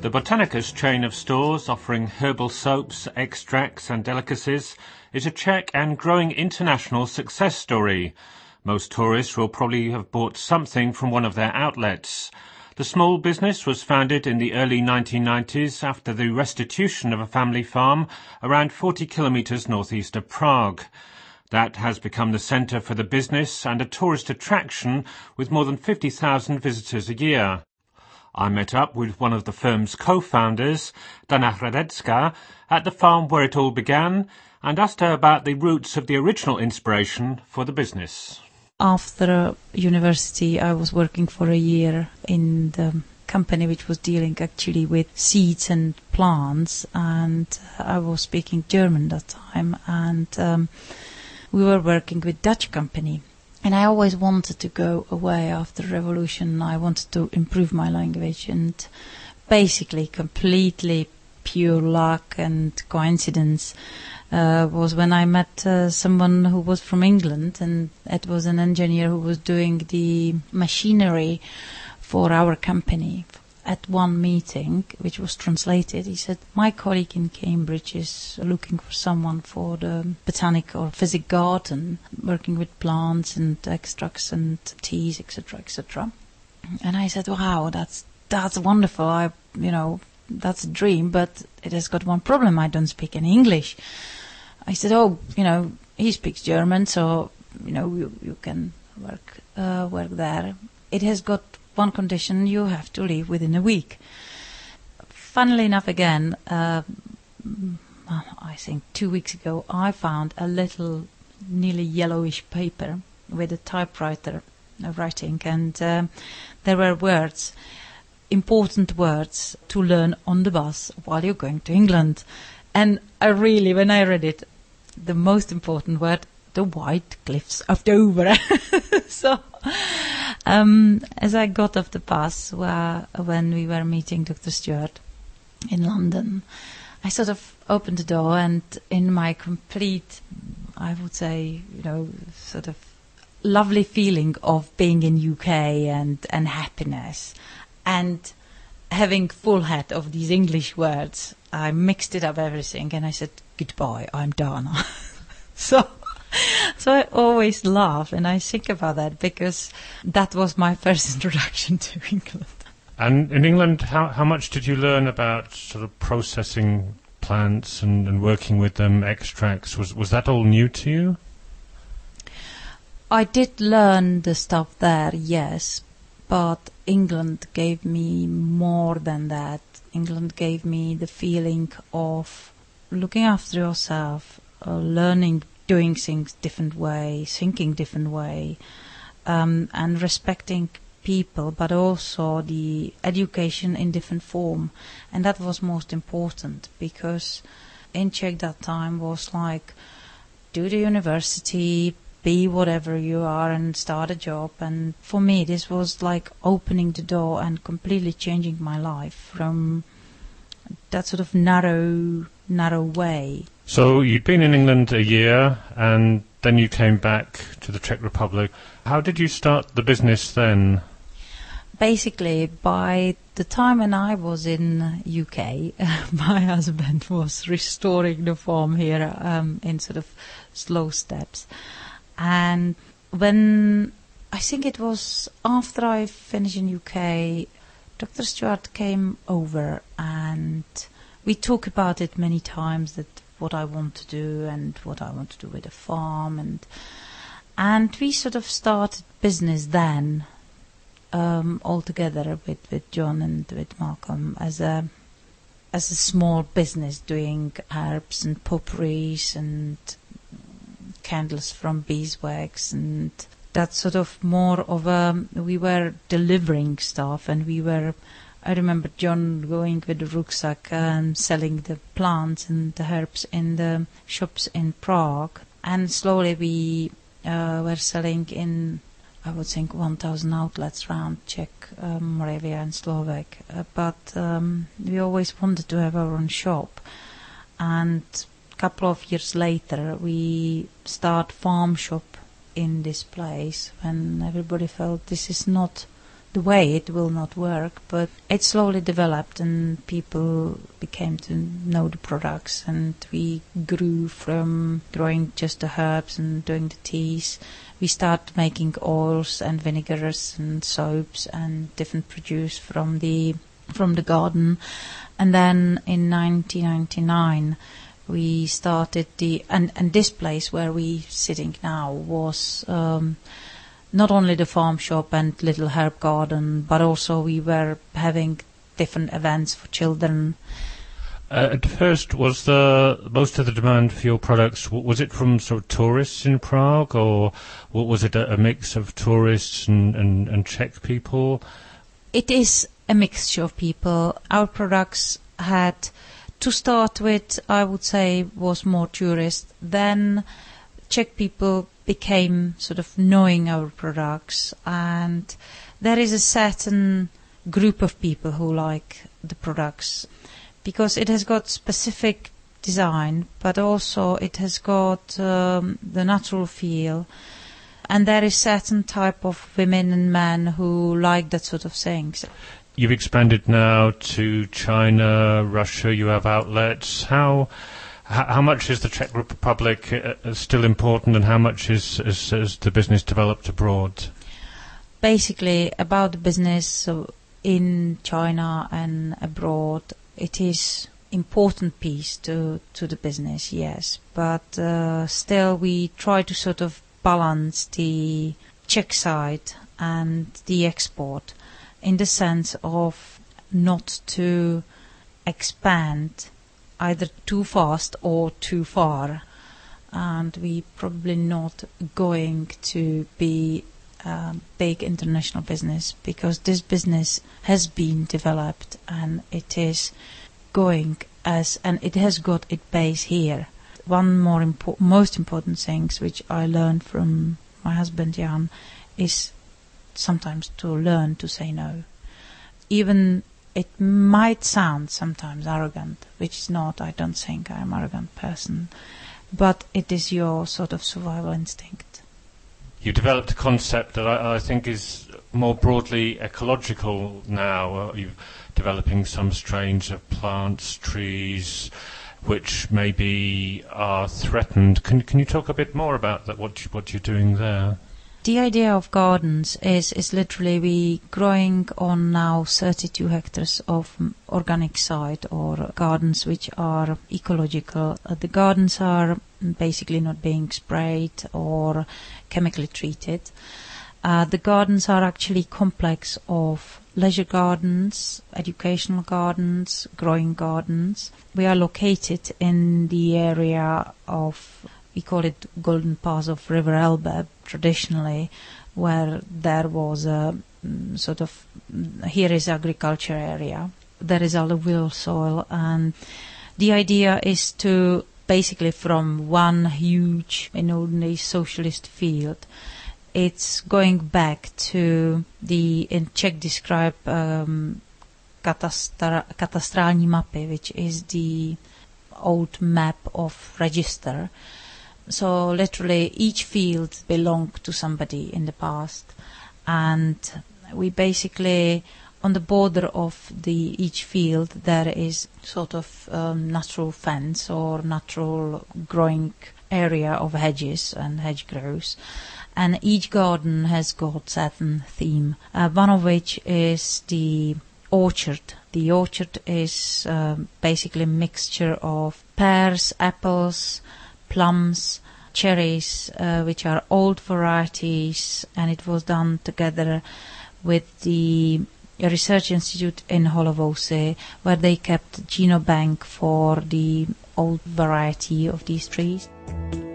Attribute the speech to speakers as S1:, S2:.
S1: The Botanicus chain of stores offering herbal soaps, extracts and delicacies is a Czech and growing international success story. Most tourists will probably have bought something from one of their outlets. The small business was founded in the early 1990s after the restitution of a family farm around 40 kilometres northeast of Prague. That has become the centre for the business and a tourist attraction with more than 50,000 visitors a year. I met up with one of the firm's co-founders, Dana Hradecka, at the farm where it all began and asked her about the roots of the original inspiration for the business.
S2: After university, I was working for a year in the company which was dealing actually with seeds and plants, and I was speaking German that time, and we were working with Dutch company. And I always wanted to go away after the revolution. I wanted to improve my language, and basically completely pure luck and coincidence was when I met someone who was from England, and it was an engineer who was doing the machinery for our company. At one meeting, which was translated, he said, my colleague in Cambridge is looking for someone for the botanic or physic garden, working with plants and extracts and teas, etc., etc. And I said, wow, that's wonderful. That's a dream, but it has got one problem. I don't speak any English. I said, he speaks German, so, you can work there. It has got one condition: you have to leave within a week. Funnily enough, again, I think 2 weeks ago, I found a little nearly yellowish paper with a typewriter writing, and there were words, important words to learn on the bus while you're going to England. And I really, when I read it, the most important word, the White Cliffs of Dover. So, as I got off the bus when we were meeting Dr. Stewart in London, I sort of opened the door, and in my complete, I would say, sort of lovely feeling of being in UK and happiness and having full head of these English words, I mixed it up everything, and I said, goodbye, I'm Dana. So I always laugh and I think about that, because that was my first introduction to England.
S1: And in England, how much did you learn about sort of processing plants and working with them, extracts? Was that all new to you?
S2: I did learn the stuff there, yes, but England gave me more than that. England gave me the feeling of looking after yourself, learning, doing things different way, thinking different way, and respecting people, but also the education in different form. And that was most important, because in Czech that time was like, do the university, be whatever you are, and start a job. And for me, this was like opening the door and completely changing my life from that sort of narrow way.
S1: So you'd been in England a year, and then you came back to the Czech Republic. How did you start the business then?
S2: Basically, by the time when I was in UK, my husband was restoring the farm here in sort of slow steps. And when, I think it was after I finished in UK, Dr. Stewart came over, and we talked about it many times, that what I want to do and what I want to do with the farm, and we sort of started business then, all together with John and with Malcolm as a small business, doing herbs and potpourris and candles from beeswax, and that sort of more of we were delivering stuff, and I remember John going with the rucksack and selling the plants and the herbs in the shops in Prague, and slowly we were selling in, I would think, 1,000 outlets around Czech, Moravia and Slovak, but we always wanted to have our own shop. And a couple of years later we start farm shop in this place, when everybody felt this is not the way it will not work, but it slowly developed and people became to know the products, and we grew from growing just the herbs and doing the teas. We started making oils and vinegars and soaps and different produce from the garden. And then in 1999 we started and this place where we sitting now was not only the farm shop and little herb garden, but also we were having different events for children.
S1: At first, was most of the demand for your products, was it from sort of tourists in Prague, or was it a mix of tourists and Czech people?
S2: It is a mixture of people. Our products had, to start with, I would say, was more tourist. Then Czech people became sort of knowing our products, and there is a certain group of people who like the products because it has got specific design, but also it has got the natural feel, and there is certain type of women and men who like that sort of things.
S1: You've expanded now to China, Russia, you have outlets. How much is the Czech Republic still important, and how much has the business developed abroad?
S2: Basically, about the business in China and abroad, it is important piece to the business, yes. But still, we try to sort of balance the Czech side and the export in the sense of not to expand either too fast or too far, and we probably not going to be a big international business because this business has been developed and it is going and it has got its base here. One more most important things which I learned from my husband Jan is sometimes to learn to say no. Even it might sound sometimes arrogant, which is not. I don't think I'm an arrogant person, but it is your sort of survival instinct.
S1: You developed a concept that I think is more broadly ecological now. You're developing some strains of plants, trees, which maybe are threatened. Can you talk a bit more about that? What you're doing there?
S2: The idea of gardens is literally we growing on now 32 hectares of organic side or gardens which are ecological. The gardens are basically not being sprayed or chemically treated. The gardens are actually complex of leisure gardens, educational gardens, growing gardens. We are located in the area of, we call it Golden Pass of River Elbe traditionally, where there was a sort of, here is agriculture area, there is alluvial soil, and the idea is to basically from one huge, in olden days, socialist field, it's going back to the, in Czech describe katastrální mapy, which is the old map of register. So literally each field belonged to somebody in the past, and we basically on the border of each field there is sort of natural fence or natural growing area of hedges and hedgerows, and each garden has got certain theme. One of which is the orchard. The orchard is basically a mixture of pears, apples, plums, cherries, which are old varieties, and it was done together with the research institute in Holovosy, where they kept genobank for the old variety of these trees.